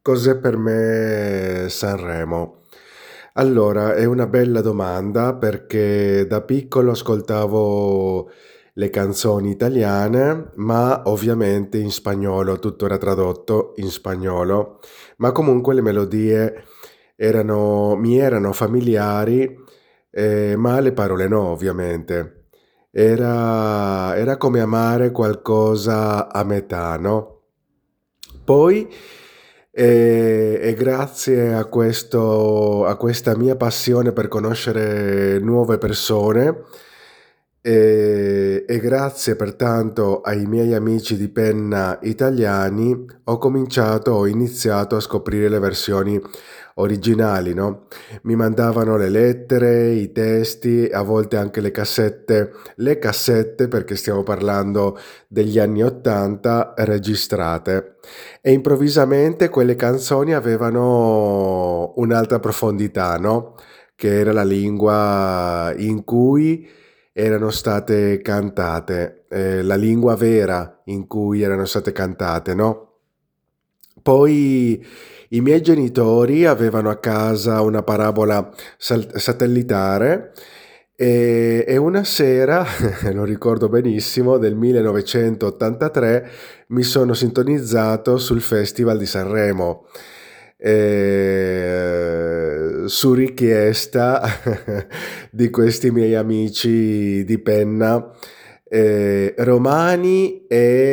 Cos'è per me Sanremo? Allora, è una bella domanda perché da piccolo ascoltavo le canzoni italiane, ma ovviamente in spagnolo, tutto era tradotto in spagnolo, ma comunque le melodie mi erano familiari, ma le parole no, ovviamente. Era come amare qualcosa a metà, no? Poi, e grazie a questa mia passione per conoscere nuove persone, e grazie pertanto ai miei amici di penna italiani, ho iniziato a scoprire le versioni originali, no? Mi mandavano le lettere, i testi, a volte anche le cassette perché stiamo parlando degli anni '80 registrate. E improvvisamente quelle canzoni avevano un'altra profondità, no? Che era la lingua in cui erano state cantate, la lingua vera in cui erano state cantate, no? Poi i miei genitori avevano a casa una parabola satellitare e una sera, lo ricordo benissimo, del 1983 mi sono sintonizzato sul Festival di Sanremo. Su richiesta di questi miei amici di penna romani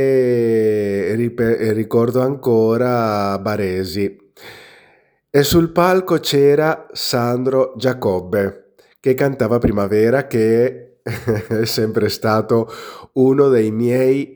e ricordo ancora baresi. E sul palco c'era Sandro Giacobbe che cantava Primavera, che è sempre stato uno dei miei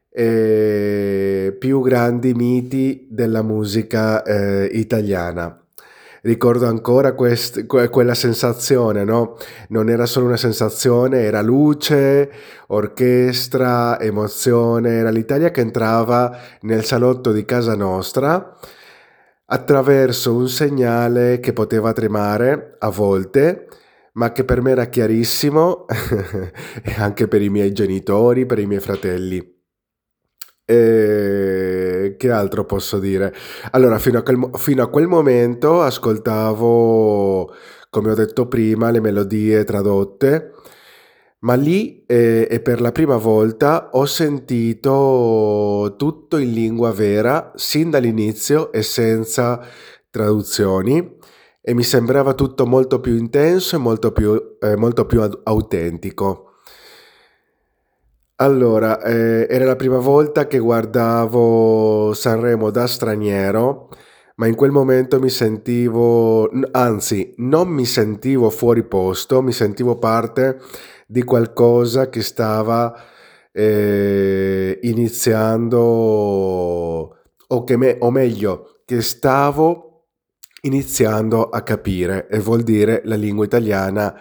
più grandi miti della musica italiana. Ricordo ancora quella sensazione, no? Non era solo una sensazione, era luce, orchestra, emozione, era l'Italia che entrava nel salotto di casa nostra attraverso un segnale che poteva tremare a volte, ma che per me era chiarissimo e anche per i miei genitori, per i miei fratelli. Che altro posso dire? Allora, fino a quel momento ascoltavo, come ho detto prima, le melodie tradotte, ma lì e per la prima volta ho sentito tutto in lingua vera, sin dall'inizio e senza traduzioni, e mi sembrava tutto molto più intenso e molto più autentico. Allora, era la prima volta che guardavo Sanremo da straniero, ma in quel momento anzi, non mi sentivo fuori posto, mi sentivo parte di qualcosa che stava iniziando, o meglio, che stavo iniziando a capire, e vuol dire la lingua italiana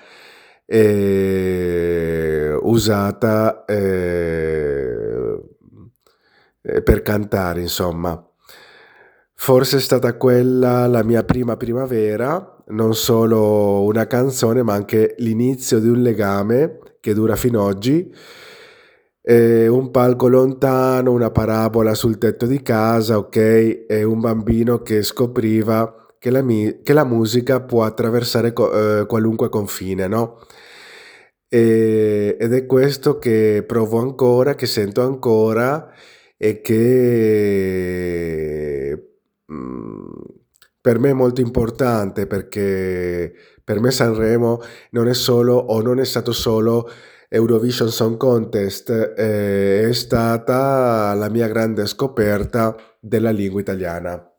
usata per cantare, insomma. Forse è stata quella la mia prima primavera, non solo una canzone, ma anche l'inizio di un legame che dura fino ad oggi. Un palco lontano, una parabola sul tetto di casa, ok? E un bambino che scopriva che la musica può attraversare qualunque confine, no? Ed è questo che provo ancora, che sento ancora e che per me è molto importante perché per me Sanremo non è solo o non è stato solo Eurovision Song Contest, è stata la mia grande scoperta della lingua italiana.